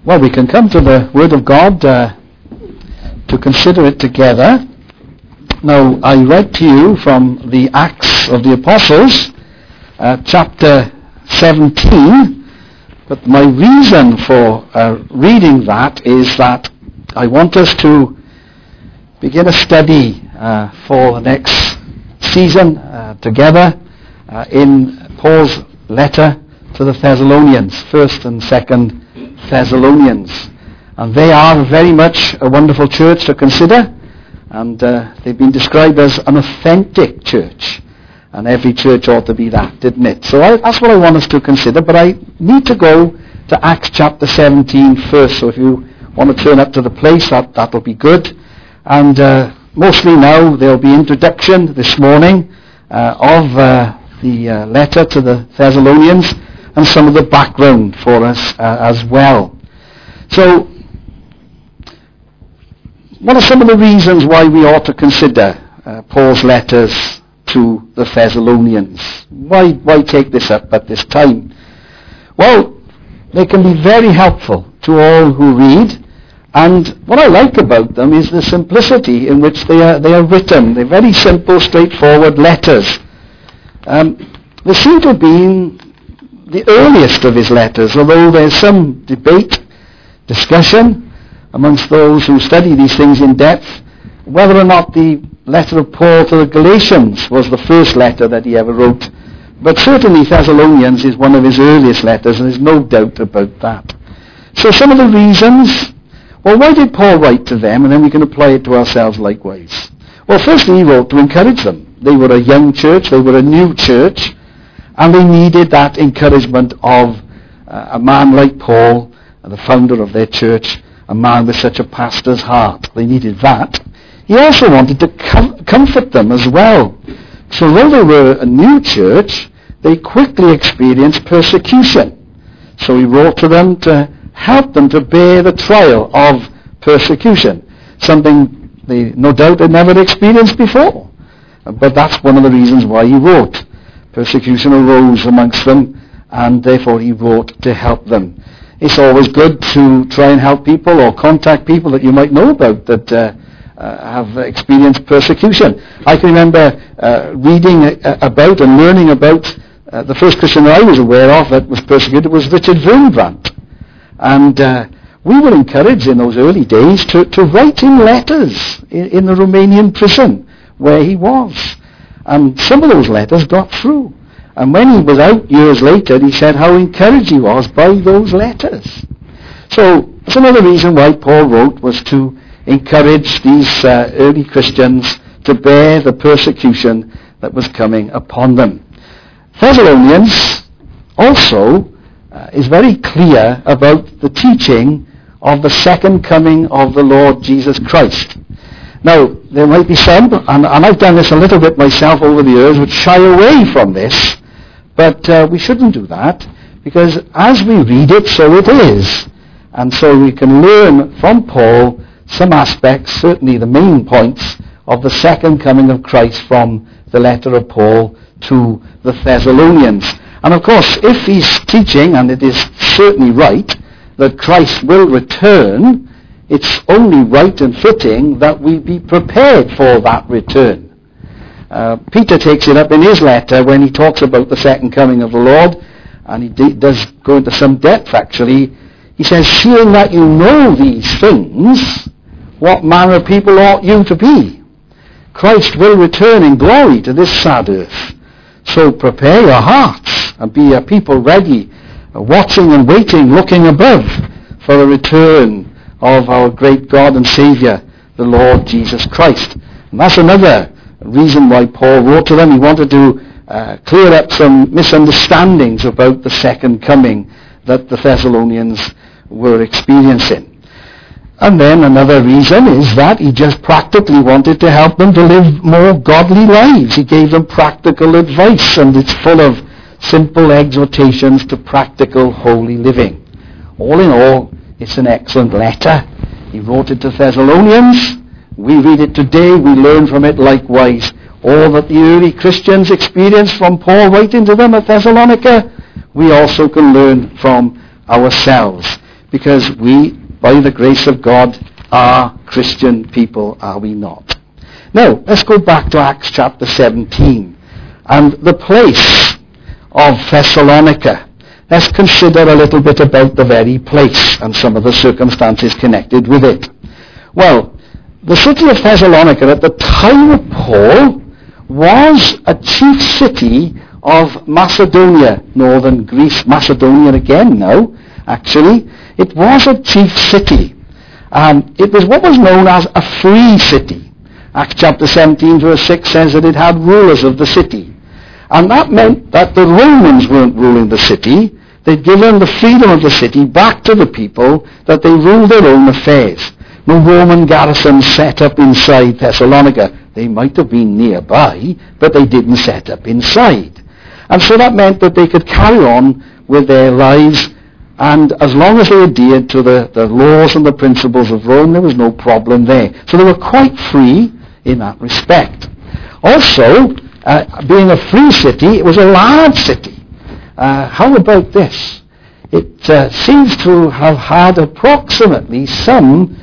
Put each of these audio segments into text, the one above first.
Well, we can come to the Word of God to consider it together. Now, I read to you from the Acts of the Apostles, chapter 17, but my reason for reading that is that I want us to begin a study for the next season together in Paul's letter to the Thessalonians, 1st and 2nd Thessalonians. And they are very much a wonderful church to consider, and they've been described as an authentic church. And every church ought to be that, didn't it? So that's what I want us to consider, but I need to go to Acts chapter 17 first. So if you want to turn up to the place, that'll be good. And mostly now there'll be introduction this morning of the letter to the Thessalonians and some of the background for us as well. So, what are some of the reasons why we ought to consider Paul's letters to the Thessalonians? Why take this up at this time? Well, they can be very helpful to all who read, and what I like about them is the simplicity in which they are written. They're very simple, straightforward letters. They seem to have been the earliest of his letters, although there's some debate, discussion amongst those who study these things in depth, whether or not the letter of Paul to the Galatians was the first letter that he ever wrote. But certainly Thessalonians is one of his earliest letters, and there's no doubt about that. So some of the reasons, well, why did Paul write to them? And then we can apply it to ourselves likewise. Well, firstly, he wrote to encourage them. They were a young church, they were a new church, and they needed that encouragement of a man like Paul, the founder of their church, a man with such a pastor's heart. They needed that. He also wanted to comfort them as well. So though they were a new church, they quickly experienced persecution. So he wrote to them to help them to bear the trial of persecution, something they no doubt had never experienced before. But that's one of the reasons why he wrote. Persecution arose amongst them, and therefore he wrote to help them. It's always good to try and help people or contact people that you might know about that have experienced persecution. I can remember reading about and learning about the first Christian I was aware of that was persecuted was Richard Wurmbrand. And we were encouraged in those early days to write him letters in the Romanian prison where he was. And some of those letters got through. And when he was out years later, he said how encouraged he was by those letters. So, some other reason why Paul wrote was to encourage these early Christians to bear the persecution that was coming upon them. Thessalonians also is very clear about the teaching of the second coming of the Lord Jesus Christ. Now, there might be some, and I've done this a little bit myself over the years, which shy away from this, but we shouldn't do that, because as we read it, so it is. And so we can learn from Paul some aspects, certainly the main points, of the second coming of Christ from the letter of Paul to the Thessalonians. And of course, if he's teaching, and it is certainly right, that Christ will return, it's only right and fitting that we be prepared for that return. Peter takes it up in his letter when he talks about the second coming of the Lord, and he does go into some depth actually. He says, seeing that you know these things, what manner of people ought you to be? Christ will return in glory to this sad earth. So prepare your hearts and be a people ready, watching and waiting, looking above for the return of our great God and Saviour, the Lord Jesus Christ. And that's another reason why Paul wrote to them. He wanted to clear up some misunderstandings about the second coming that the Thessalonians were experiencing. And then another reason is that he just practically wanted to help them to live more godly lives. He gave them practical advice, and it's full of simple exhortations to practical holy living. All in all, it's an excellent letter. He wrote it to Thessalonians. We read it today. We learn from it likewise. All that the early Christians experienced from Paul writing to them at Thessalonica, we also can learn from ourselves. because we, by the grace of God, are Christian people, are we not? Now, let's go back to Acts chapter 17 and the place of Thessalonica. Let's consider a little bit about the very place and some of the circumstances connected with it. Well, the city of Thessalonica at the time of Paul was a chief city of Macedonia, northern Greece. Macedonia again now, actually. It was a chief city. It was what was known as a free city. Acts chapter 17 verse 6 says that it had rulers of the city. And that meant that the Romans weren't ruling the city. They'd given the freedom of the city back to the people, that they ruled their own affairs. No Roman garrisons set up inside Thessalonica. They might have been nearby, but they didn't set up inside. And so that meant that they could carry on with their lives, and as long as they adhered to the laws and the principles of Rome, there was no problem there. So they were quite free in that respect. Also, being a free city, it was a large city. How about this? It seems to have had approximately some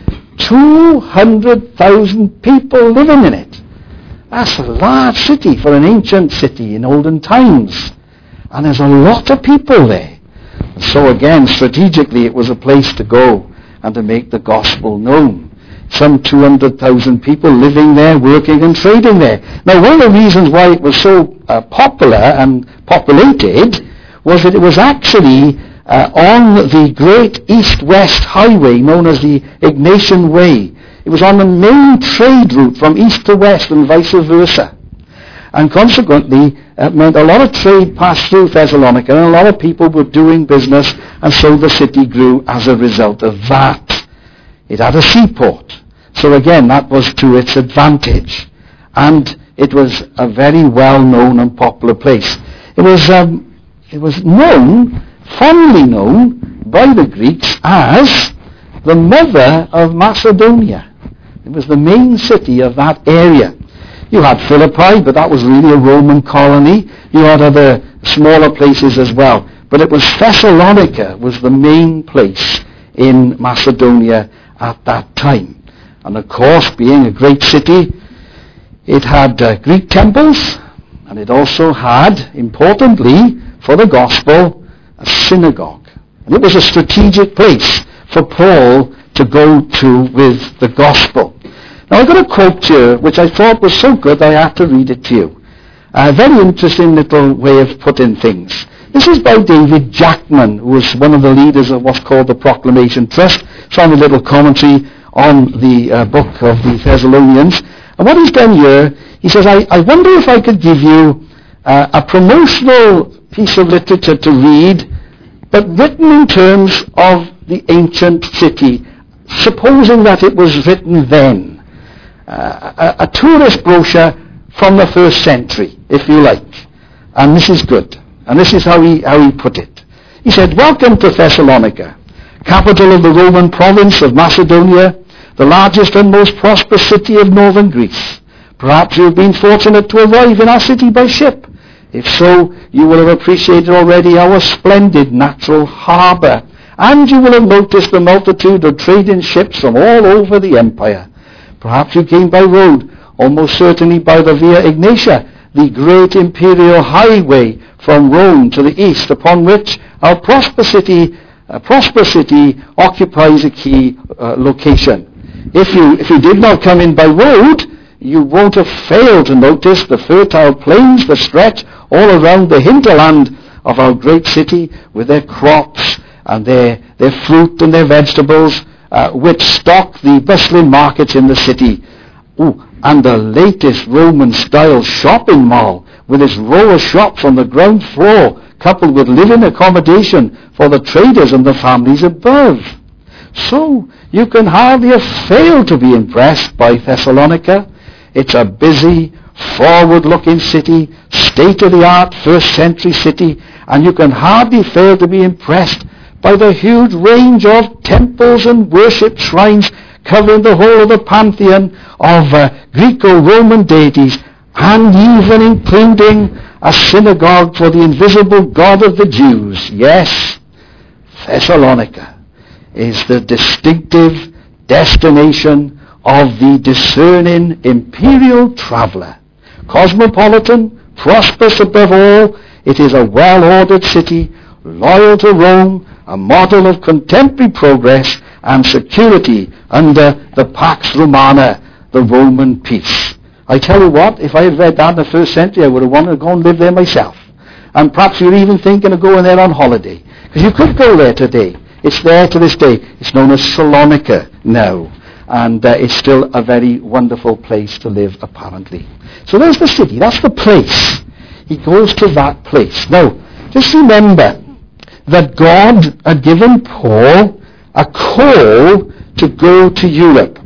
200,000 people living in it. That's a large city for an ancient city in olden times. And there's a lot of people there. So again, strategically, it was a place to go and to make the gospel known. Some 200,000 people living there, working and trading there. Now, one of the reasons why it was so popular and populated was that it was actually on the great east-west highway known as the Egnatian Way. It was on the main trade route from east to west and vice versa. And consequently, it meant a lot of trade passed through Thessalonica, and a lot of people were doing business, and so the city grew as a result of that. It had a seaport. So again, that was to its advantage. And it was a very well-known and popular place. It was known, fondly known, by the Greeks as the mother of Macedonia. It was the main city of that area. You had Philippi, but that was really a Roman colony. You had other smaller places as well. But it was Thessalonica was the main place in Macedonia at that time. And of course, being a great city, it had Greek temples, and it also had, importantly, for the gospel, a synagogue. And it was a strategic place for Paul to go to with the gospel. Now I've got a quote here, which I thought was so good I had to read it to you. A very interesting little way of putting things. This is by David Jackman, who was one of the leaders of what's called the Proclamation Trust. It's on a little commentary on the book of the Thessalonians. And what he's done here, he says, I wonder if I could give you a promotional piece of literature to read, but written in terms of the ancient city, supposing that it was written then. A tourist brochure from the first century, if you like. And this is good. And this is how he put it. He said, "Welcome to Thessalonica, capital of the Roman province of Macedonia, the largest and most prosperous city of northern Greece. Perhaps you have been fortunate to arrive in our city by ship. If so, you will have appreciated already our splendid natural harbour, and you will have noticed the multitude of trading ships from all over the empire. Perhaps you came by road, almost certainly by the Via Egnatia, the great imperial highway from Rome to the east, upon which our prosperous city occupies a key location. If you did not come in by road, you won't have failed to notice the fertile plains that stretch all around the hinterland of our great city, with their crops and their fruit and their vegetables, which stock the bustling markets in the city. And the latest Roman-style shopping mall, with its row of shops on the ground floor, coupled with living accommodation for the traders and the families above. So, you can hardly have failed to be impressed by Thessalonica. It's a busy, forward-looking city, state-of-the-art first-century city, and you can hardly fail to be impressed by the huge range of temples and worship shrines covering the whole of the pantheon of Greco-Roman deities, and even including a synagogue for the invisible God of the Jews. Yes, Thessalonica. is the distinctive destination of the discerning imperial traveller. Cosmopolitan, prosperous above all, it is a well-ordered city, loyal to Rome, a model of contemporary progress and security under the Pax Romana, the Roman peace. I tell you what, if I had read that in the first century, I would have wanted to go and live there myself. And perhaps you're even thinking of going there on holiday. Because you could go there today. It's there to this day. It's known as Salonika now. And it's still a very wonderful place to live, apparently. So there's the city. That's the place. He goes to that place. Now, just remember that God had given Paul a call to go to Europe.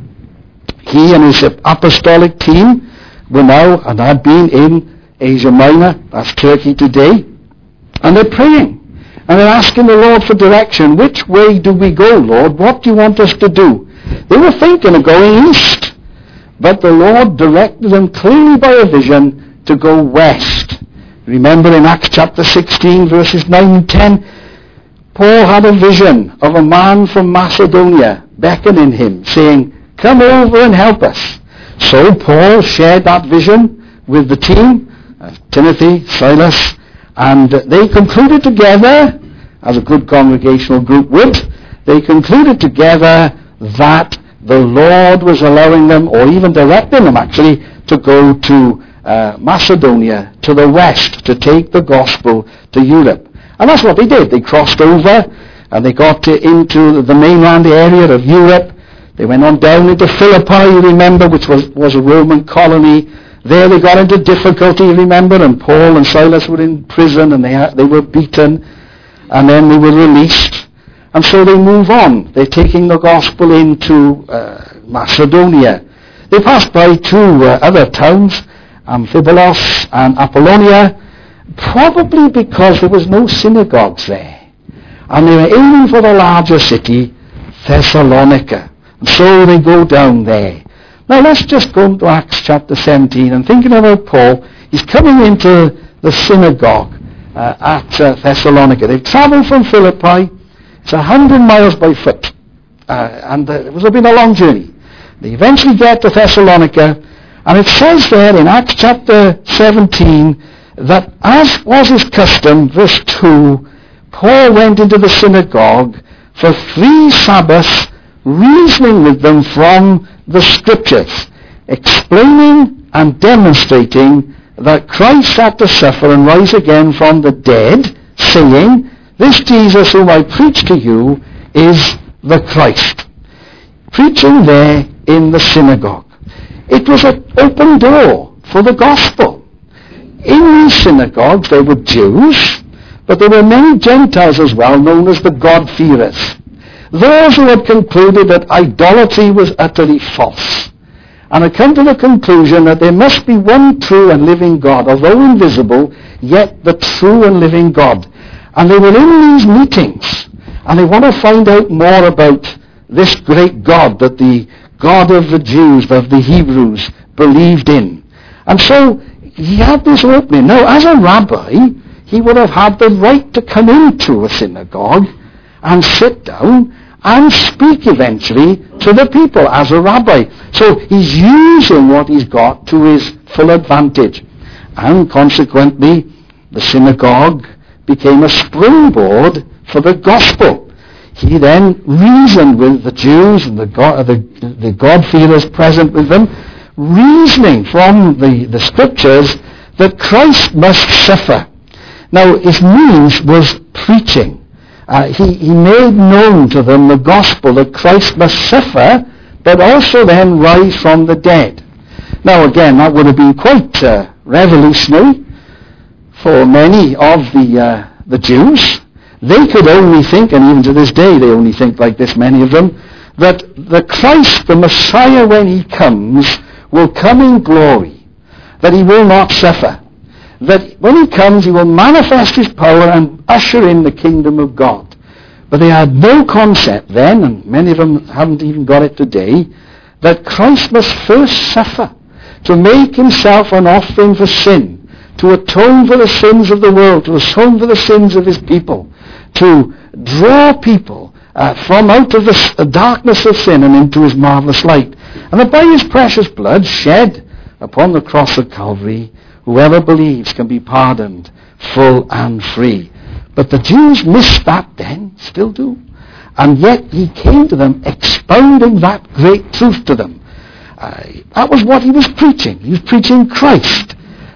He and his apostolic team were now and had been in Asia Minor, that's Turkey today, and they're praying. And they're asking the Lord for direction. Which way do we go, Lord? What do you want us to do? They were thinking of going east, but the Lord directed them clearly by a vision to go west. Remember in Acts chapter 16, verses 9 and 10, Paul had a vision of a man from Macedonia beckoning him, saying, "Come over and help us." So Paul shared that vision with the team, Timothy, Silas, and they concluded together, as a good congregational group would, they concluded together that the Lord was allowing them, or even directing them actually, to go to Macedonia, to the west, to take the gospel to Europe. And that's what they did. They crossed over, and they got into the mainland area of Europe. They went on down into Philippi, you remember, which was a Roman colony. There they got into difficulty, remember, and Paul and Silas were in prison, and they were beaten, and then they were released. And so they move on. They're taking the gospel into Macedonia. They passed by two other towns, Amphibolos and Apollonia, probably because there was no synagogues there. And they were aiming for the larger city, Thessalonica. And so they go down there. Now let's just go to Acts chapter 17 and thinking about Paul. He's coming into the synagogue at Thessalonica. They've travelled from Philippi. It's 100 miles by foot. And it was been a long journey. They eventually get to Thessalonica. And it says there in Acts chapter 17 that as was his custom, verse 2, Paul went into the synagogue for 3 Sabbaths, reasoning with them from the Scriptures, explaining and demonstrating that Christ had to suffer and rise again from the dead, saying, "This Jesus whom I preach to you is the Christ." Preaching there in the synagogue. It was an open door for the gospel. In these synagogues there were Jews, but there were many Gentiles as well, known as the God-fearers. Those who had concluded that idolatry was utterly false, and had come to the conclusion that there must be one true and living God, although invisible, yet the true and living God. And they were in these meetings, and they want to find out more about this great God that the God of the Jews, of the Hebrews, believed in. And so he had this opening. Now, as a rabbi, he would have had the right to come into a synagogue and sit down and speak eventually to the people as a rabbi. So he's using what he's got to his full advantage. And consequently, the synagogue became a springboard for the gospel. He then reasoned with the Jews and the God-fearers present with them, reasoning from the Scriptures that Christ must suffer. Now, his means was preaching. He made known to them the gospel that Christ must suffer, but also then rise from the dead. Now, again, that would have been quite revolutionary for many of the Jews. They could only think, and even to this day they only think like this, many of them, that the Christ, the Messiah, when he comes, will come in glory, that he will not suffer, that when he comes he will manifest his power and usher in the kingdom of God. But they had no concept then, and many of them haven't even got it today, that Christ must first suffer to make himself an offering for sin, to atone for the sins of the world, to atone for the sins of his people, to draw people from out of the darkness of sin and into his marvelous light. And that by his precious blood shed upon the cross of Calvary, whoever believes can be pardoned, full and free. But the Jews missed that then, still do. And yet he came to them expounding that great truth to them. That was what he was preaching. He was preaching Christ.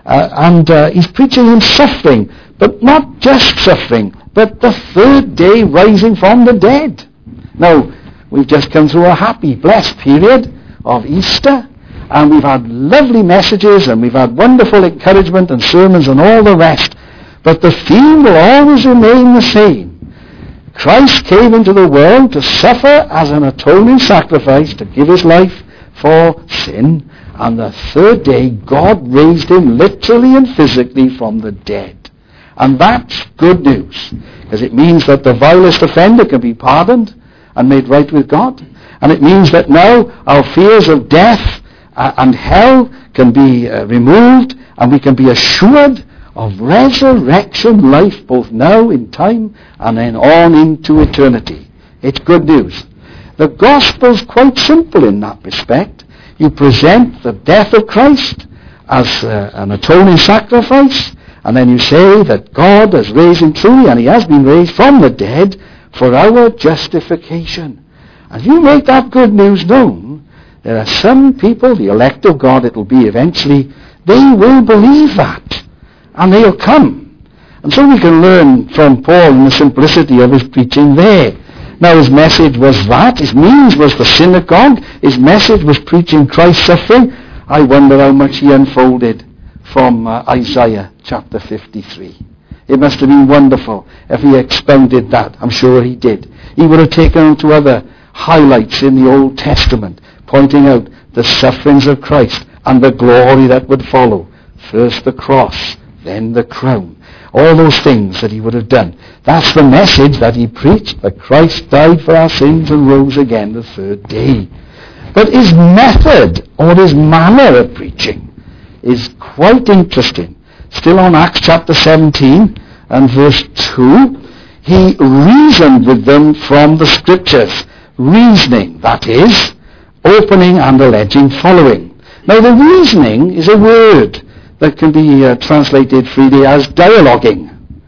And he's preaching him suffering, but not just suffering, but the third day rising from the dead. Now, we've just come through a happy, blessed period of Easter, and we've had lovely messages, and we've had wonderful encouragement and sermons and all the rest. But the theme will always remain the same. Christ came into the world to suffer as an atoning sacrifice, to give his life for sin, and the third day God raised him literally and physically from the dead. And that's good news, because it means that the vilest offender can be pardoned and made right with God. And it means that now our fears of death and hell can be removed, and we can be assured of resurrection life both now in time and then on into eternity. It's good news. The gospel's quite simple in that respect. You present the death of Christ as an atoning sacrifice, and then you say that God has raised him truly, and he has been raised from the dead for our justification. As you make that good news known, there are some people, the elect of God it'll be eventually, they will believe that, and they'll come. And so we can learn from Paul in the simplicity of his preaching there. Now his message was that, his means was the synagogue, his message was preaching Christ's suffering. I wonder how much he unfolded from Isaiah chapter 53. It must have been wonderful if he expounded that. I'm sure he did. He would have taken on to other highlights in the Old Testament, pointing out the sufferings of Christ and the glory that would follow. First the cross, then the crown. All those things that he would have done. That's the message that he preached, that Christ died for our sins and rose again the third day. But his method or his manner of preaching is quite interesting. Still on Acts chapter 17 and verse 2, he reasoned with them from the scriptures. Reasoning, that is, opening and alleging following. Now the reasoning is a word that can be translated freely as dialoguing.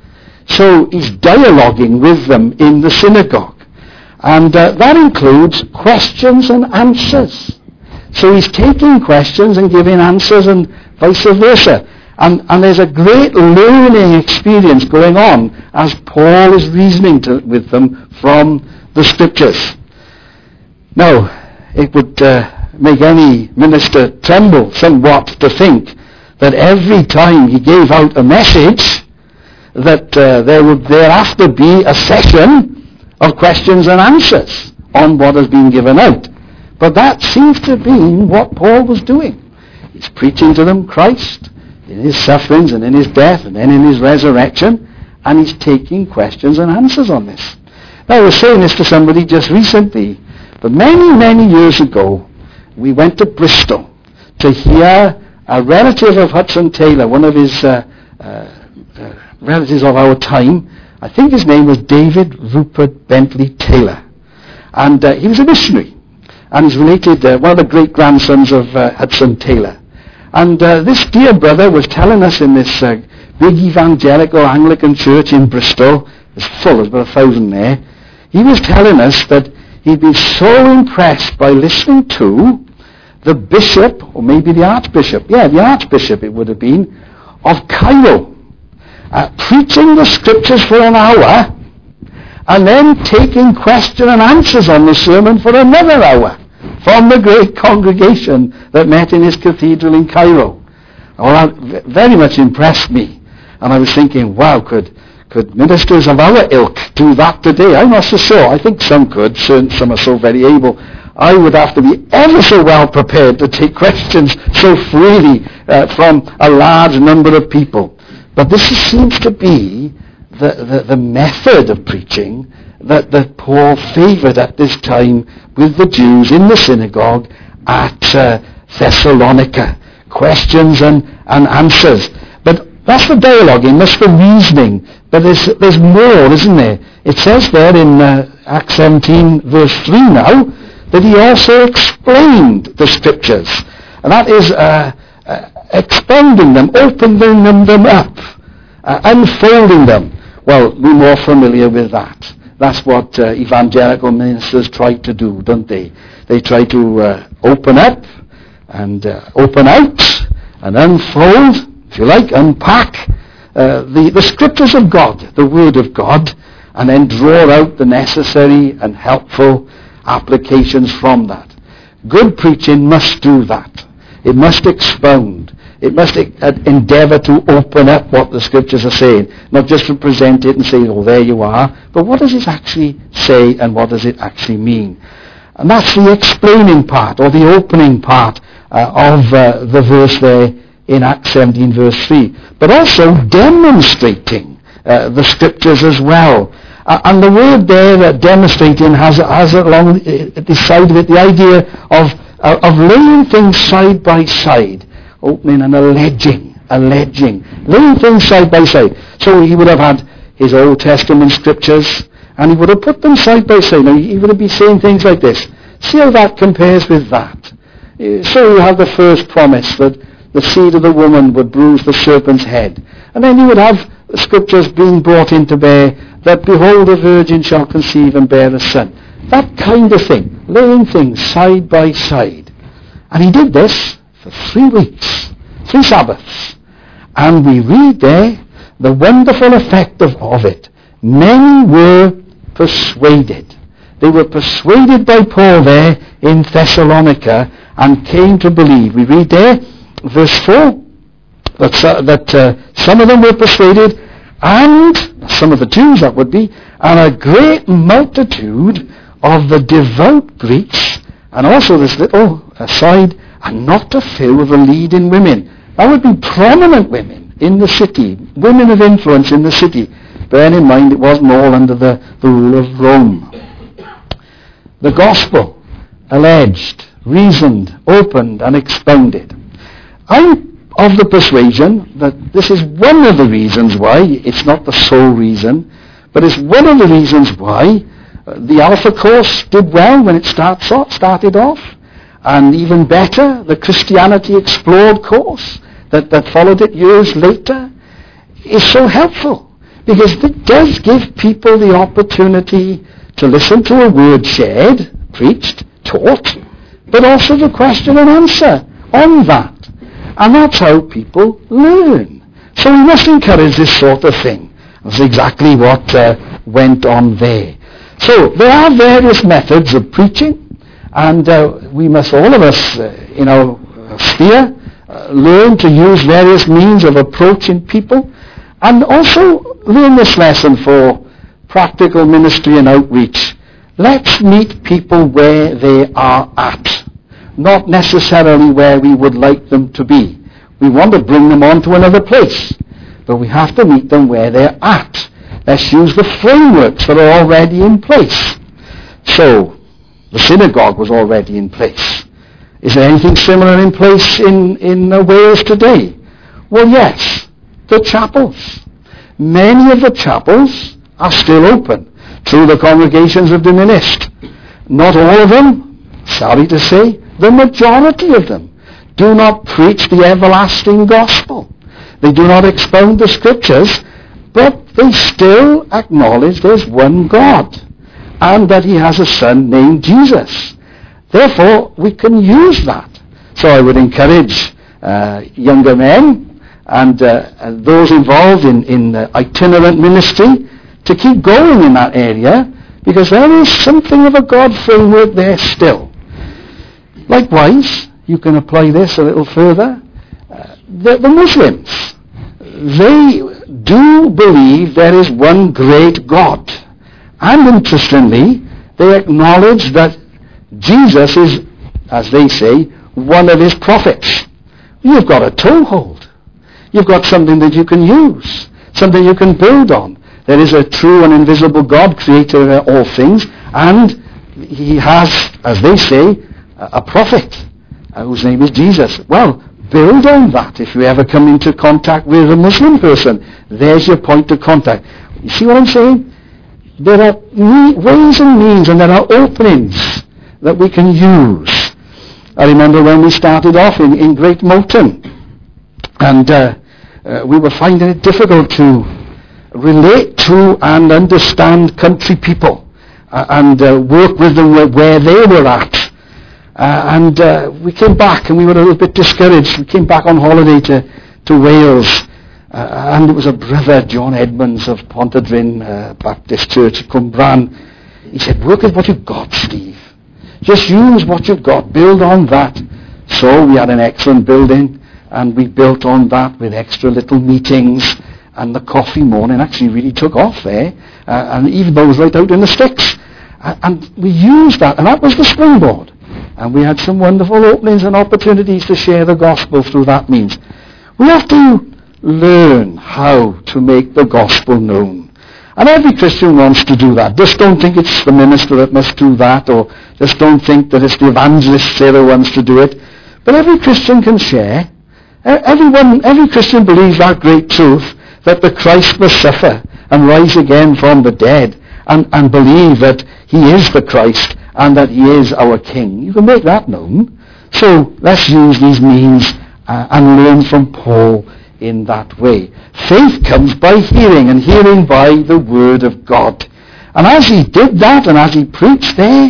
So he's dialoguing with them in the synagogue. And that includes questions and answers. So he's taking questions and giving answers and vice versa. And there's a great learning experience going on as Paul is reasoning with them from the scriptures. Now, it would make any minister tremble somewhat to think that every time he gave out a message that there would thereafter be a session of questions and answers on what has been given out. But that seems to be what Paul was doing. He's preaching to them Christ in his sufferings and in his death and then in his resurrection, and he's taking questions and answers on this. Now I was saying this to somebody just recently, but many, many years ago we went to Bristol to hear a relative of Hudson Taylor, one of his relatives of our time. I think his name was David Rupert Bentley Taylor. And he was a missionary. And he's related, one of the great-grandsons of Hudson Taylor. And this dear brother was telling us in this big evangelical Anglican church in Bristol, it's full, there's about 1,000 there, he was telling us that he'd been so impressed by listening to the bishop, or maybe the archbishop, the archbishop it would have been, of Cairo, preaching the scriptures for an hour, and then taking question and answers on the sermon for another hour, from the great congregation that met in his cathedral in Cairo. Well, that very much impressed me, and I was thinking, wow, could ministers of our ilk do that today? I'm not so sure. I think some could, some are so very able. I would have to be ever so well prepared to take questions so freely from a large number of people. But this seems to be the method of preaching that Paul favoured at this time with the Jews in the synagogue at Thessalonica. Questions and answers. But That's the dialoguing, that's the reasoning. But there's more, isn't there? It says there in Acts 17 verse 3 now, that he also explained the scriptures. And that is expounding them, opening them up, unfolding them. Well, we're more familiar with that. That's what evangelical ministers try to do, don't they? They try to open up and open out and unfold, if you like, unpack the scriptures of God, the Word of God, and then draw out the necessary and helpful applications from that. Good preaching must do that. It must expound. It must endeavour to open up what the scriptures are saying, not just to present it and say, oh, there you are, but what does it actually say and what does it actually mean? And that's the explaining part, or the opening part of the verse there in Acts 17 verse 3. But also demonstrating the scriptures as well. And the word there, demonstrating, has along the side of it the idea of laying things side by side, opening and alleging, laying things side by side. So he would have had his Old Testament scriptures, and he would have put them side by side. Now, he would have been saying things like this. See how that compares with that. So you have the first promise that the seed of the woman would bruise the serpent's head. And then you would have the scriptures being brought into bear, that behold, a virgin shall conceive and bear a son. That kind of thing, laying things side by side. And he did this for 3 weeks, 3 Sabbaths. And we read there the wonderful effect of it. Many were persuaded. They were persuaded by Paul there in Thessalonica and came to believe. We read there, verse 4, that some of them were persuaded, and some of the Jews that would be, and a great multitude of the devout Greeks, and also this little aside, and not a few of the leading women. That would be prominent women in the city, women of influence in the city. Bear in mind it wasn't all under the rule of Rome. The gospel, alleged, reasoned, opened, and expounded. I'm of the persuasion that this is one of the reasons why, it's not the sole reason, but it's one of the reasons why the Alpha course did well when it started off, and even better, the Christianity Explored course that followed it years later is so helpful, because it does give people the opportunity to listen to a word shared, preached, taught, but also the question and answer on that. And that's how people learn. So we must encourage this sort of thing. That's exactly what went on there. So there are various methods of preaching, and we must, all of us in our sphere, learn to use various means of approaching people, and also learn this lesson for practical ministry and outreach. Let's meet people where they are at, not necessarily where we would like them to be. We want to bring them on to another place, but we have to meet them where they're at. Let's use the frameworks that are already in place. So, the synagogue was already in place. Is there anything similar in place in Wales today? Well, yes, the chapels. Many of the chapels are still open. True, the congregations have diminished. Not all of them, sorry to say, the majority of them do not preach the everlasting gospel. They do not expound the scriptures, but they still acknowledge there's one God and that he has a son named Jesus. Therefore, we can use that. So I would encourage younger men and those involved in itinerant ministry to keep going in that area, because there is something of a God framework there still. Likewise, you can apply this a little further. The Muslims, they do believe there is one great God. And interestingly, they acknowledge that Jesus is, as they say, one of his prophets. You've got a toehold. You've got something that you can use, something you can build on. There is a true and invisible God, creator of all things, and he has, as they say, a prophet whose name is Jesus. Well, build on that. If you ever come into contact with a Muslim person, there's your point of contact. You see what I'm saying? There are ways and means, and there are openings that we can use. I remember when we started off in Great Moulton, and we were finding it difficult to relate to and understand country people and work with them where they were at. And we came back and we were a little bit discouraged. We came back on holiday to Wales, and it was a brother, John Edmonds of Pontedrin Baptist Church, Cwmbran. He said, work with what you've got, Steve. Just use what you've got. Build on that. So we had an excellent building, and we built on that with extra little meetings, and the coffee morning actually really took off there, and even though it was right out in the sticks. And we used that, and that was the springboard. And we had some wonderful openings and opportunities to share the gospel through that means. We have to learn how to make the gospel known. And every Christian wants to do that. Just don't think it's the minister that must do that, or just don't think that it's the evangelist that wants to do it. But every Christian can share. Every Christian believes that great truth, that the Christ must suffer and rise again from the dead, and believe that he is the Christ and that he is our King. You can make that known. So let's use these means and learn from Paul in that way. Faith comes by hearing, and hearing by the Word of God. And as he did that, and as he preached there,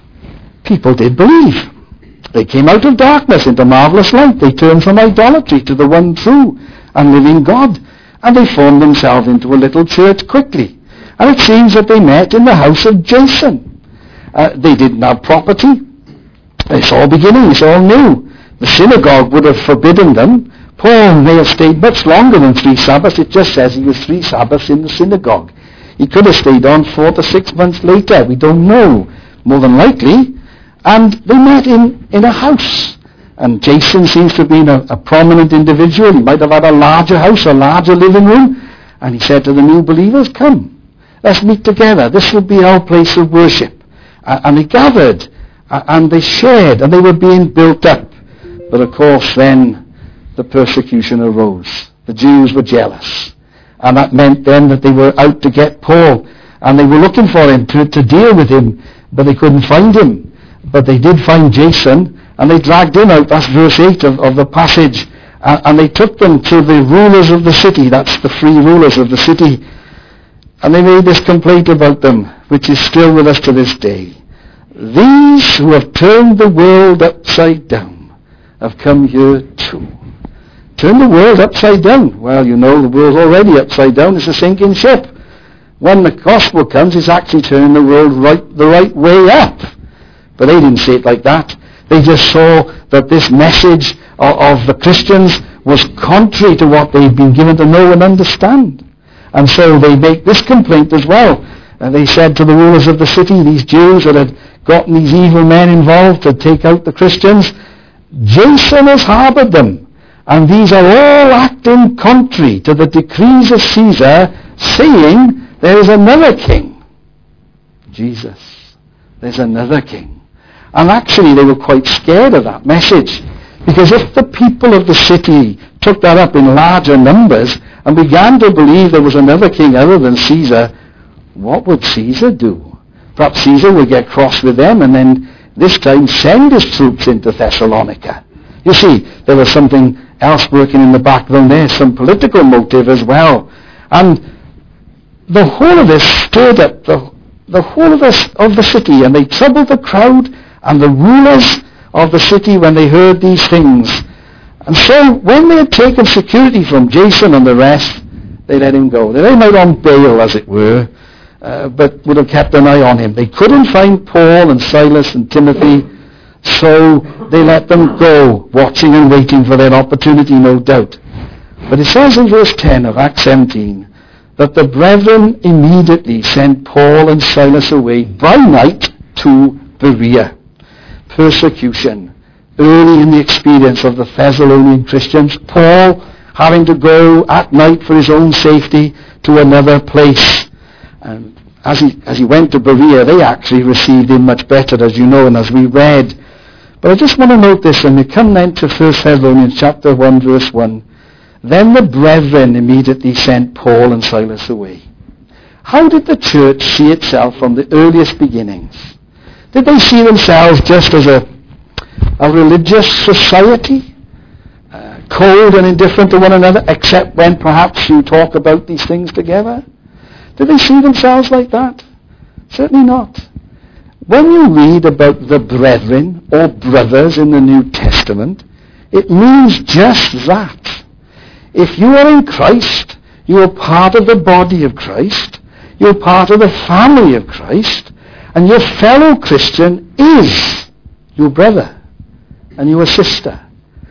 people did believe. They came out of darkness into marvelous light. They turned from idolatry to the one true and living God. And they formed themselves into a little church quickly. And it seems that they met in the house of Jason. They didn't have property. It's all beginning. It's all new. The synagogue would have forbidden them. Paul may have stayed much longer than 3 Sabbaths. It just says he was 3 Sabbaths in the synagogue. He could have stayed on 4 to 6 months later. We don't know. More than likely. And they met in a house. And Jason seems to have been a prominent individual. He might have had a larger house, a larger living room. And he said to the new believers, come, let's meet together. This will be our place of worship. And they gathered, and they shared, and they were being built up. But of course then the persecution arose. The Jews were jealous. And that meant then that they were out to get Paul. And they were looking for him to deal with him, but they couldn't find him. But they did find Jason, and they dragged him out. That's verse 8 of the passage. And they took them to the rulers of the city. That's the free rulers of the city. And they made this complaint about them, which is still with us to this day. These who have turned the world upside down have come here too. Turn the world upside down. Well, you know, the world's already upside down. It's a sinking ship. When the gospel comes, it's actually turning the world the right way up. But they didn't say it like that. They just saw that this message of the Christians was contrary to what they'd been given to know and understand. And so they make this complaint as well. And they said to the rulers of the city, these Jews that had gotten these evil men involved to take out the Christians, Jason has harbored them. And these are all acting contrary to the decrees of Caesar, saying there is another king. Jesus. There's another king. And actually they were quite scared of that message. Because if the people of the city took that up in larger numbers and began to believe there was another king other than Caesar, what would Caesar do? Perhaps Caesar would get cross with them and then this time send his troops into Thessalonica. You see, there was something else working in the background there, some political motive as well. And the whole of this stirred up the whole of the city, and they troubled the crowd and the rulers of the city when they heard these things. And so when they had taken security from Jason and the rest, they let him go. They let him out on bail, as it were, but would have kept an eye on him. They couldn't find Paul and Silas and Timothy, so they let them go, watching and waiting for their opportunity, no doubt. But it says in verse 10 of Acts 17 that the brethren immediately sent Paul and Silas away by night to Berea. Persecution. Early in the experience of the Thessalonian Christians, Paul having to go at night for his own safety to another place. And as he went to Berea, they actually received him much better, as you know, and as we read. But I just want to note this, when we come then to 1 Thessalonians chapter 1, verse 1. Then the brethren immediately sent Paul and Silas away. How did the church see itself from the earliest beginnings? Did they see themselves just as a religious society? Cold and indifferent to one another, except when perhaps you talk about these things together? Did they see themselves like that? Certainly not. When you read about the brethren or brothers in the New Testament, it means just that. If you are in Christ, you are part of the body of Christ, you're part of the family of Christ, and your fellow Christian is your brother and your sister.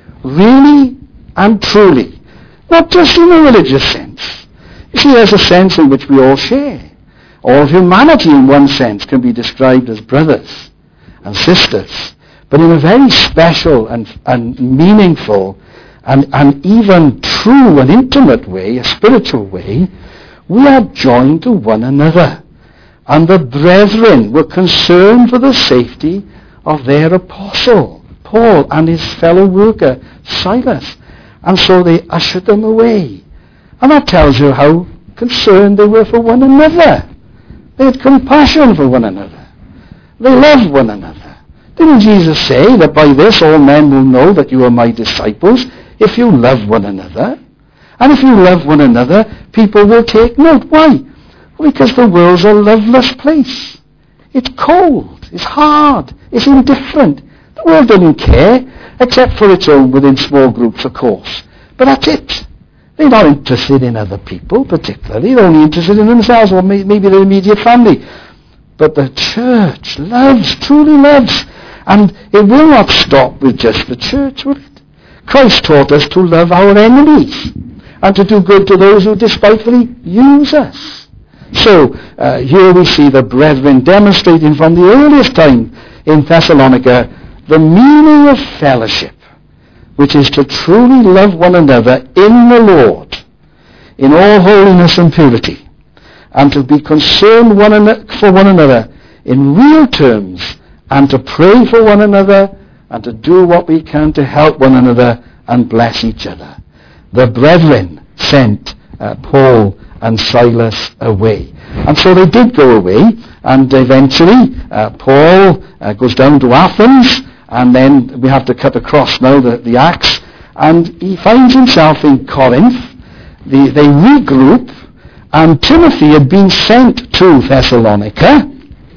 Really and truly. Not just in a religious sense. You see, there's a sense in which we all share. All of humanity in one sense can be described as brothers and sisters. But in a very special and meaningful and even true and intimate way, a spiritual way, we are joined to one another. And the brethren were concerned for the safety of their apostle, Paul, and his fellow worker, Silas. And so they ushered them away. And that tells you how concerned they were for one another. They had compassion for one another. They loved one another. Didn't Jesus say that by this all men will know that you are my disciples, if you love one another? And if you love one another, people will take note. Why? Because the world's a loveless place. It's cold. It's hard. It's indifferent. The world doesn't care, except for its own within small groups, of course. But that's it. They're not interested in other people particularly. They're only interested in themselves or maybe their immediate family. But the church loves, truly loves. And it will not stop with just the church, will it? Christ taught us to love our enemies and to do good to those who despitefully use us. So here we see the brethren demonstrating from the earliest time in Thessalonica the meaning of fellowship, which is to truly love one another in the Lord, in all holiness and purity, and to be concerned for one another in real terms, and to pray for one another, and to do what we can to help one another and bless each other. The brethren sent Paul and Silas away. And so they did go away, and eventually Paul goes down to Athens, and then we have to cut across now the Acts, and he finds himself in Corinth. They regroup, and Timothy had been sent to Thessalonica,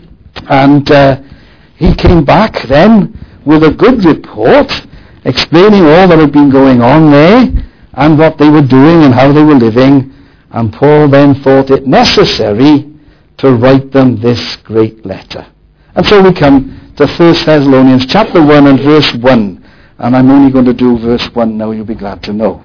and he came back then with a good report explaining all that had been going on there and what they were doing and how they were living. And Paul then thought it necessary to write them this great letter. And so we come to 1 Thessalonians chapter 1 and verse 1. And I'm only going to do verse 1 now, you'll be glad to know.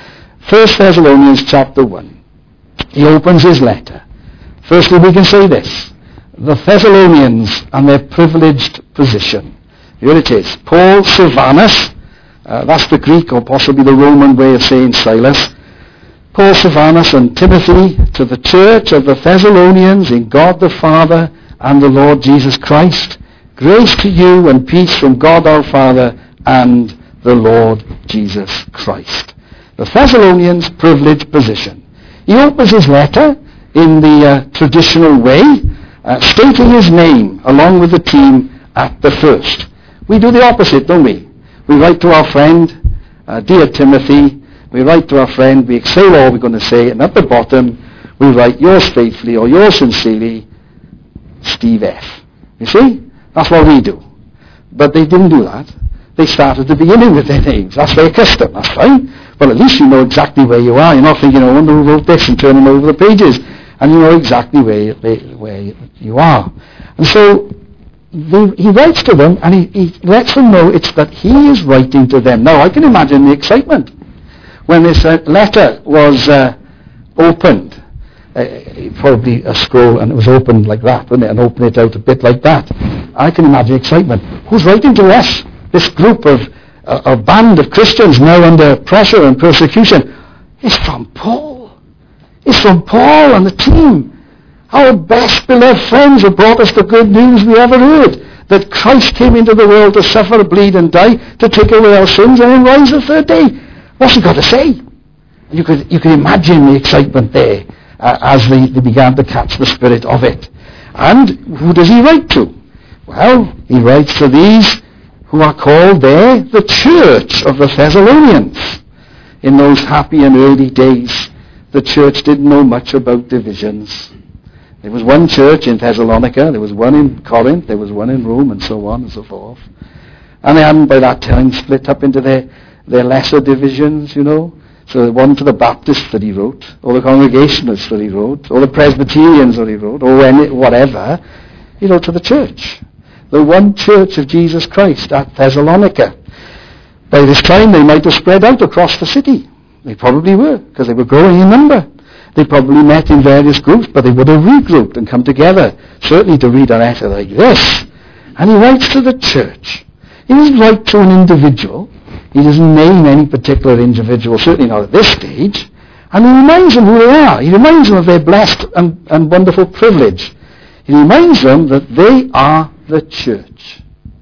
1 Thessalonians chapter 1. He opens his letter. Firstly, we can say this. The Thessalonians and their privileged position. Here it is. Paul, Silvanus, that's the Greek or possibly the Roman way of saying Silas. Paul, Silvanus, and Timothy, to the church of the Thessalonians in God the Father and the Lord Jesus Christ. Grace to you and peace from God our Father and the Lord Jesus Christ. The Thessalonians' privileged position. He opens his letter in the traditional way, stating his name along with the team at the first. We do the opposite, don't we? We write to our friend, dear Timothy. We write to our friend, we say all we're going to say, and at the bottom we write yours faithfully or yours sincerely, Steve F. You see? That's what we do. But they didn't do that. They started at the beginning with their names. That's their custom. That's fine. Well, at least you know exactly where you are. You're not thinking, I wonder who wrote this, and turning over the pages. And you know exactly where you are. And so he writes to them, and he lets them know it's that he is writing to them. Now, I can imagine the excitement when this letter was opened. Probably a scroll, and it was opened like that, wasn't it? And open it out a bit like that. I can imagine excitement. Who's writing to us? This group of a band of Christians now under pressure and persecution. It's from Paul. It's from Paul and the team. Our best beloved friends who brought us the good news we ever heard. that Christ came into the world to suffer, bleed and die, to take away our sins and then rise the third day. What's he got to say? You could imagine the excitement there as they began to catch the spirit of it. And who does he write to? Well, he writes to these who are called there the church of the Thessalonians. In those happy and early days, the church didn't know much about divisions. There was one church in Thessalonica, there was one in Corinth, there was one in Rome, and so on and so forth. And they hadn't by that time split up into their lesser divisions, you know. So one to the Baptists that he wrote, or the Congregationalists that he wrote, or the Presbyterians that he wrote, or whatever, he wrote to the church. The one church of Jesus Christ at Thessalonica. By this time they might have spread out across the city. They probably were, because they were growing in number. They probably met in various groups, but they would have regrouped and come together, certainly to read a letter like this. And he writes to the church. He doesn't write to an individual. He doesn't name any particular individual, certainly not at this stage. And he reminds them who they are. He reminds them of their blessed and wonderful privilege. He reminds them that they are the church.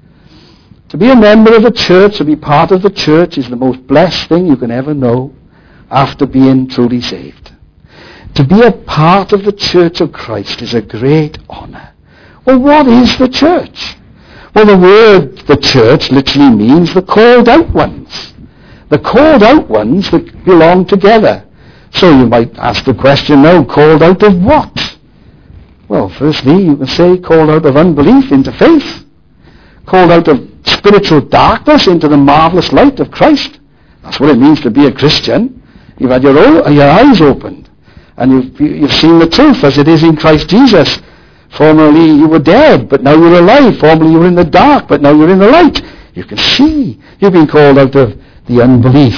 To be a member of the church, to be part of the church, is the most blessed thing you can ever know after being truly saved. To be a part of the church of Christ is a great honor. Well, what is the church? Well, the word the church literally means the called out ones. The called out ones that belong together. So you might ask the question now, called out of what? Well, firstly, you can say called out of unbelief into faith. Called out of spiritual darkness into the marvelous light of Christ. That's what it means to be a Christian. You've had your eyes opened. And you've seen the truth as it is in Christ Jesus. Formerly you were dead, but now you're alive. Formerly you were in the dark, but now you're in the light. You can see. You've been called out of the unbelief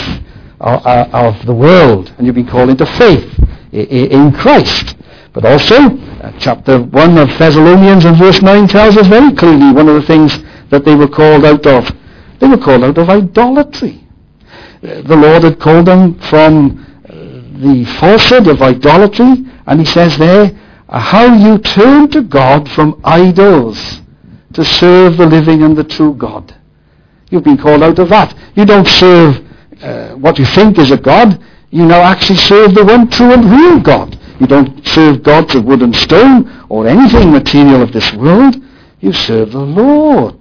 of the world, and you've been called into faith in Christ. But also, chapter 1 of Thessalonians and verse 9 tells us very clearly one of the things that they were called out of. They were called out of idolatry. The Lord had called them from the falsehood of idolatry, and he says there, how you turn to God from idols to serve the living and the true God. You've been called out of that. You don't serve what you think is a God. You now actually serve the one true and real God. You don't serve gods of wood and stone or anything material of this world. You serve the Lord.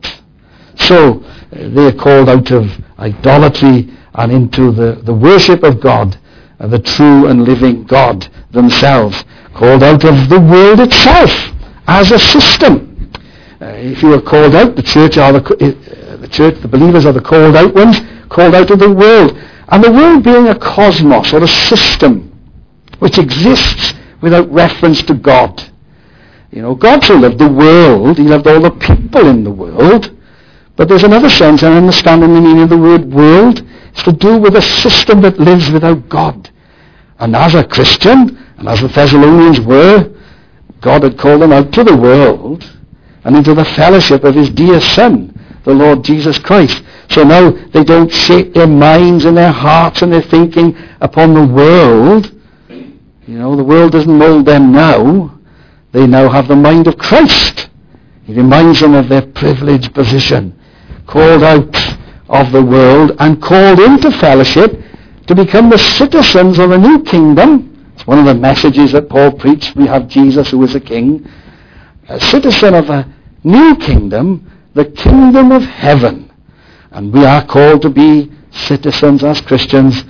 So they're called out of idolatry and into the worship of God, the true and living God themselves, called out of the world itself as a system. If you are called out, the church, the believers are the called out ones, called out of the world. And the world being a cosmos or a system which exists without reference to God. You know, God so loved the world, he loved all the people in the world, but there's another sense and understanding the meaning of the word world. It's to do with a system that lives without God. And as a Christian, and as the Thessalonians were, God had called them out to the world and into the fellowship of his dear Son, the Lord Jesus Christ. So now they don't shape their minds and their hearts and their thinking upon the world. You know, the world doesn't mold them now. They now have the mind of Christ. He reminds them of their privileged position, called out of the world and called into fellowship to become the citizens of a new kingdom. It's one of the messages that Paul preached. We have Jesus who is a king, a citizen of a new kingdom, the kingdom of heaven. And we are called to be citizens as Christians,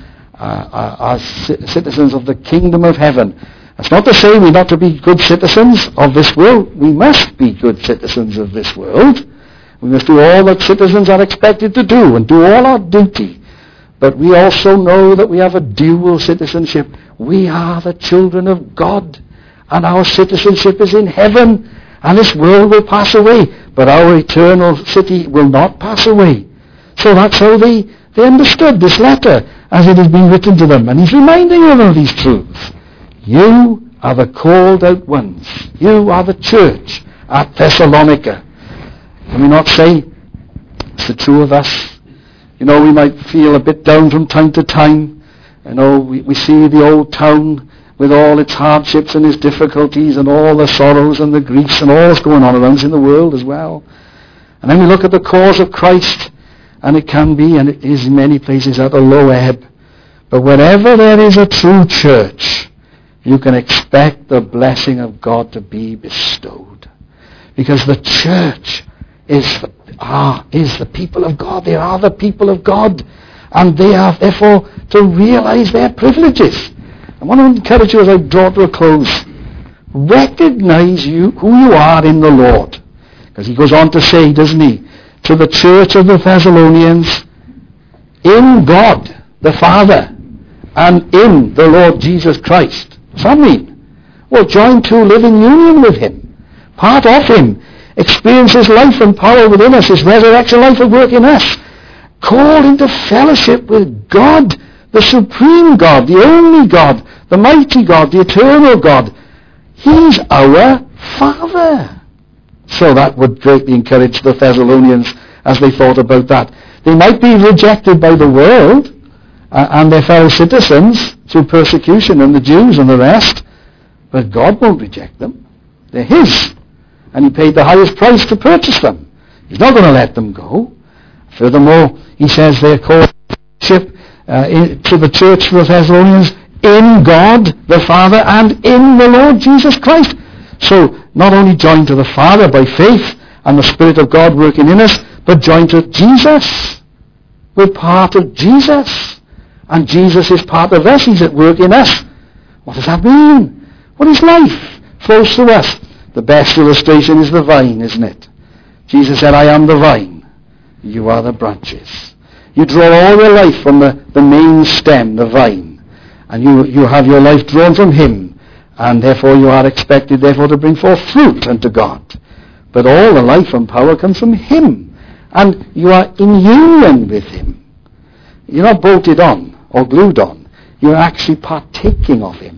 as citizens of the kingdom of heaven. That's not to say we're not to be good citizens of this world. We must be good citizens of this world. We must do all that citizens are expected to do and do all our duty. But we also know that we have a dual citizenship. We are the children of God, and our citizenship is in heaven, and this world will pass away, but our eternal city will not pass away. So that's how they understood this letter as it has been written to them, and he's reminding them of these truths. You are the called out ones. You are the church at Thessalonica. Can we not say it's the two of us? You know, we might feel a bit down from time to time. You know, we see the old town with all its hardships and its difficulties and all the sorrows and the griefs and all that's going on around us in the world as well. And then we look at the cause of Christ, and it can be, and it is in many places, at a low ebb. But wherever there is a true church, you can expect the blessing of God to be bestowed. Because the church is the people of God. They are the people of God. And they are, therefore, to realize their privileges. I want to encourage you as I draw to a close. Recognize who you are in the Lord. Because he goes on to say, doesn't he, to the church of the Thessalonians, in God, the Father, and in the Lord Jesus Christ. What's that mean? Well, join to live in union with him. Part of him. Experience his life and power within us, his resurrection life at work in us. Called into fellowship with God, the supreme God, the only God, the mighty God, the eternal God. He's our Father. So that would greatly encourage the Thessalonians as they thought about that. They might be rejected by the world and their fellow citizens through persecution and the Jews and the rest, but God won't reject them. They're his. And he paid the highest price to purchase them. He's not going to let them go. Furthermore, he says they're called to the church of the Thessalonians in God the Father and in the Lord Jesus Christ. So not only joined to the Father by faith and the Spirit of God working in us, but joined to Jesus. We're part of Jesus. And Jesus is part of us. He's at work in us. What does that mean? Well, his life flows through us. The best illustration is the vine, isn't it? Jesus said, I am the vine. You are the branches. You draw all your life from the main stem, the vine. And you have your life drawn from him. And therefore you are expected, therefore, to bring forth fruit unto God. But all the life and power comes from him. And you are in union with him. You're not bolted on or glued on. You're actually partaking of him.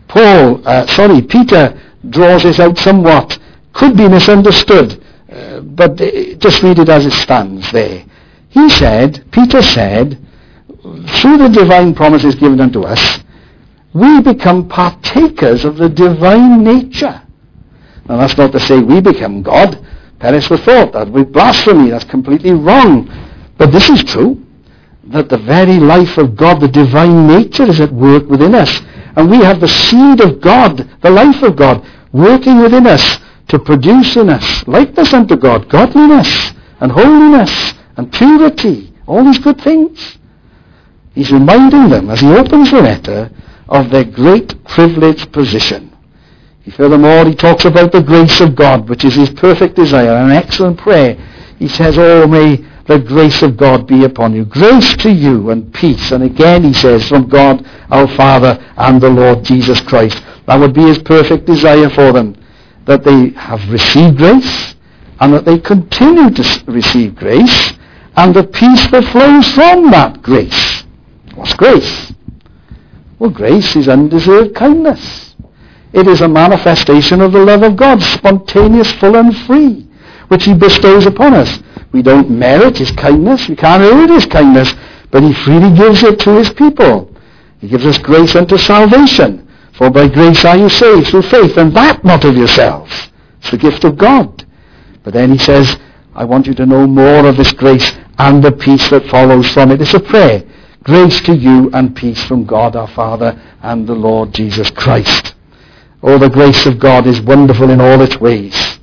Peter draws this out somewhat. Could be misunderstood. But just read it as it stands there. Peter said, through the divine promises given unto us, we become partakers of the divine nature. Now that's not to say we become God. Perish the thought. That would be blasphemy. That's completely wrong. But this is true. That the very life of God, the divine nature, is at work within us. And we have the seed of God, the life of God, working within us to produce in us likeness unto God, godliness and holiness and purity, all these good things. He's reminding them, as he opens the letter, of their great privileged position. Furthermore, he talks about the grace of God, which is his perfect desire, an excellent prayer. He says, oh, may the grace of God be upon you. Grace to you and peace. And again he says, from God our Father and the Lord Jesus Christ. That would be his perfect desire for them, that they have received grace and that they continue to receive grace and the peace that flows from that grace. What's grace? Well, grace is undeserved kindness. It is a manifestation of the love of God, spontaneous, full and free, which he bestows upon us. We don't merit his kindness. We can't earn his kindness, but he freely gives it to his people. He gives us grace unto salvation. For by grace are you saved through faith, and that not of yourselves. It's the gift of God. But then he says, I want you to know more of this grace and the peace that follows from it. It's a prayer. Grace to you and peace from God our Father and the Lord Jesus Christ. Oh, the grace of God is wonderful in all its ways.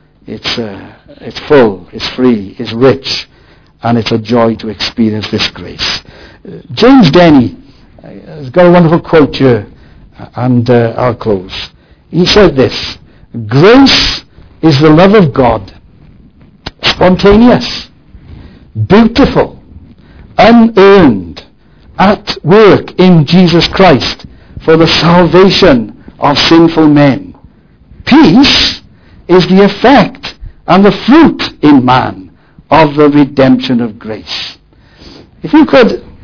It's full, it's free, it's rich, and it's a joy to experience this grace. James Denny has got a wonderful quote here, and I'll close. He said this: grace is the love of God, spontaneous, beautiful, unearned, at work in Jesus Christ for the salvation of sinful men. Peace is the effect and the fruit in man of the redemption of grace. If you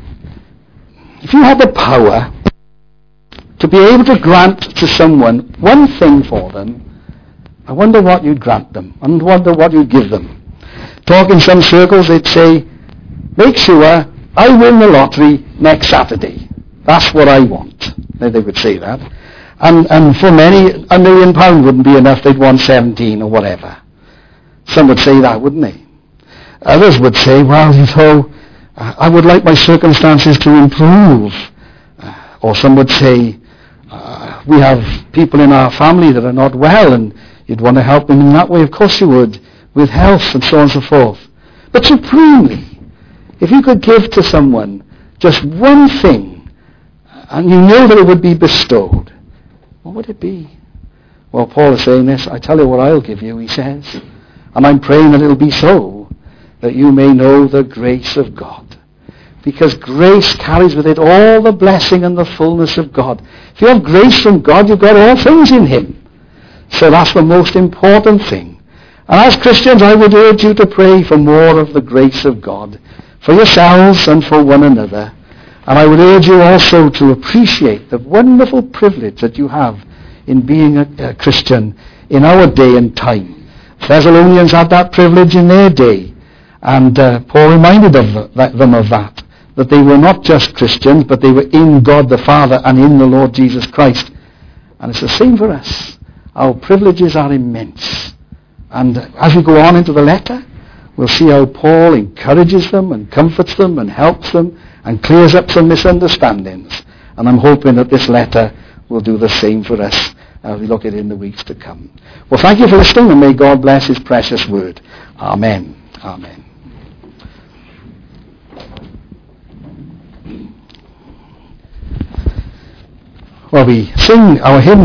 had the power to be able to grant to someone one thing for them, I wonder what you'd grant them. I wonder what you'd give them. Talk in some circles, they'd say, make sure I win the lottery next Saturday. That's what I want. They would say that. And for many, £1 million wouldn't be enough. They'd want 17 or whatever. Some would say that, wouldn't they? Others would say, well, I would like my circumstances to improve. Or some would say, we have people in our family that are not well, and you'd want to help them in that way. Of course you would, with health and so on and so forth. But supremely, if you could give to someone just one thing, and you know that it would be bestowed, what would it be? Well, Paul is saying this, I tell you what I'll give you, he says. And I'm praying that it'll be so, that you may know the grace of God. Because grace carries with it all the blessing and the fullness of God. If you have grace from God, you've got all things in him. So that's the most important thing. And as Christians, I would urge you to pray for more of the grace of God, for yourselves and for one another. And I would urge you also to appreciate the wonderful privilege that you have in being a Christian in our day and time. Thessalonians had that privilege in their day. And Paul reminded them of that they were not just Christians, but they were in God the Father and in the Lord Jesus Christ. And it's the same for us. Our privileges are immense. And as we go on into the letter, we'll see how Paul encourages them and comforts them and helps them and clears up some misunderstandings. And I'm hoping that this letter will do the same for us as we look at it in the weeks to come. Well, thank you for listening, and may God bless his precious word. Amen. Amen. Well, we sing our hymn.